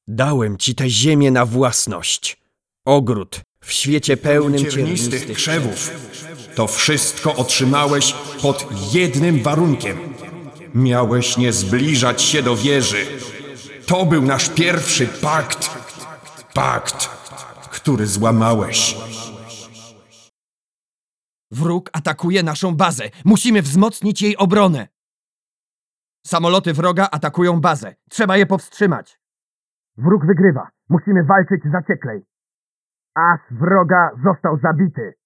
Dałem ci tę ziemię na własność. Ogród w świecie pełnym Ciernistych krzewów. To wszystko otrzymałeś pod jednym warunkiem. Miałeś nie zbliżać się do wieży. To był nasz pierwszy pakt. Pakt, który złamałeś. Wróg atakuje naszą bazę. Musimy wzmocnić jej obronę. Samoloty wroga atakują bazę. Trzeba je powstrzymać. Wróg wygrywa. Musimy walczyć zacieklej. As wroga został zabity.